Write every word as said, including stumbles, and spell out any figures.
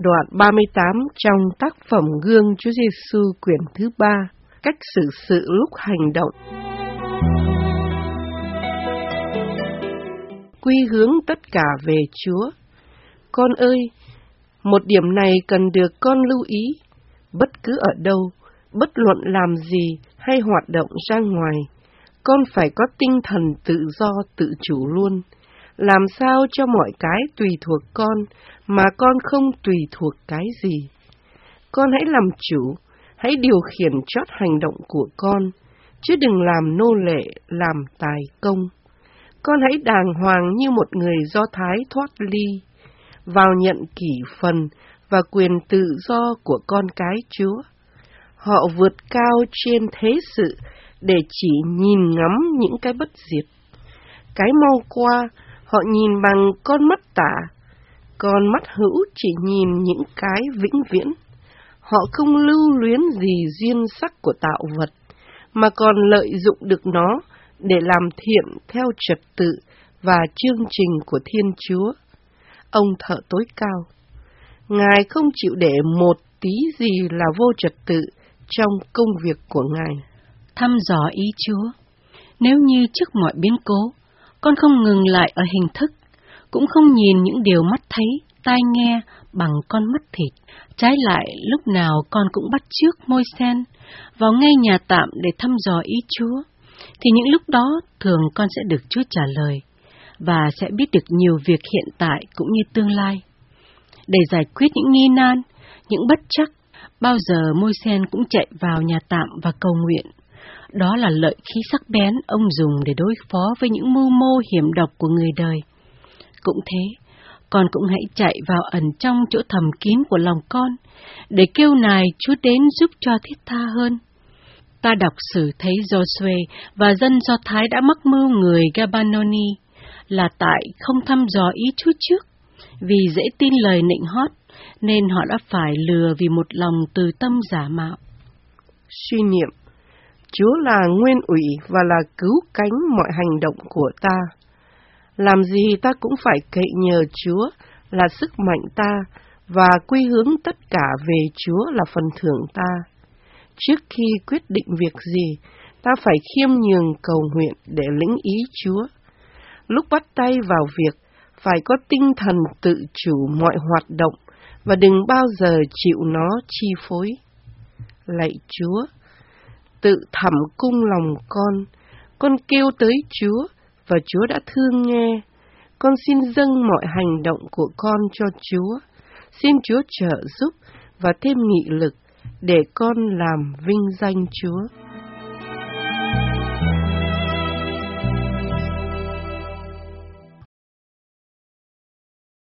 Đoạn ba mươi tám trong tác phẩm Gương Chúa Giêsu quyển thứ ba, cách xử sự lúc hành động. Quy hướng tất cả về Chúa. Con ơi, một điểm này cần được con lưu ý. Bất cứ ở đâu, bất luận làm gì hay hoạt động ra ngoài, con phải có tinh thần tự do tự chủ luôn. Làm sao cho mọi cái tùy thuộc con, mà con không tùy thuộc cái gì. Con hãy làm chủ, hãy điều khiển chót hành động của con, chứ đừng làm nô lệ, làm tài công. Con hãy đàng hoàng như một người Do Thái thoát ly, vào nhận kỷ phần và quyền tự do của con cái Chúa. Họ vượt cao trên thế sự để chỉ nhìn ngắm những cái bất diệt. Cái mau qua, họ nhìn bằng con mắt tả, con mắt hữu chỉ nhìn những cái vĩnh viễn. Họ không lưu luyến gì duyên sắc của tạo vật, mà còn lợi dụng được nó để làm thiện theo trật tự và chương trình của Thiên Chúa. Ông thợ tối cao, Ngài không chịu để một tí gì là vô trật tự trong công việc của Ngài. Thăm dò ý Chúa. Nếu như trước mọi biến cố, con không ngừng lại ở hình thức, cũng không nhìn những điều mắt thấy, tai nghe bằng con mắt thịt. Trái lại, lúc nào con cũng bắt chước Môi-sen vào ngay nhà tạm để thăm dò ý Chúa, thì những lúc đó thường con sẽ được Chúa trả lời, và sẽ biết được nhiều việc hiện tại cũng như tương lai. Để giải quyết những nghi nan, những bất trắc, bao giờ Môi-sen cũng chạy vào nhà tạm và cầu nguyện. Đó là lợi khí sắc bén ông dùng để đối phó với những mưu mô hiểm độc của người đời. Cũng thế, con cũng hãy chạy vào ẩn trong chỗ thầm kín của lòng con, để kêu nài Chúa đến giúp cho thiết tha hơn. Ta đọc sử thấy Giô-suê và dân Do Thái đã mắc mưu người Ga-ba-nô-ni, là tại không thăm dò ý Chúa trước, vì dễ tin lời nịnh hót, nên họ đã phải lừa vì một lòng từ tâm giả mạo. Suy niệm. Chúa là nguyên ủy và là cứu cánh mọi hành động của ta. Làm gì ta cũng phải cậy nhờ Chúa là sức mạnh ta, và quy hướng tất cả về Chúa là phần thưởng ta. Trước khi quyết định việc gì, ta phải khiêm nhường cầu nguyện để lĩnh ý Chúa. Lúc bắt tay vào việc, phải có tinh thần tự chủ mọi hoạt động, và đừng bao giờ chịu nó chi phối. Lạy Chúa, tự thẳm cung lòng con, con kêu tới Chúa, và Chúa đã thương nghe. Con xin dâng mọi hành động của con cho Chúa, xin Chúa trợ giúp và thêm nghị lực để con làm vinh danh Chúa.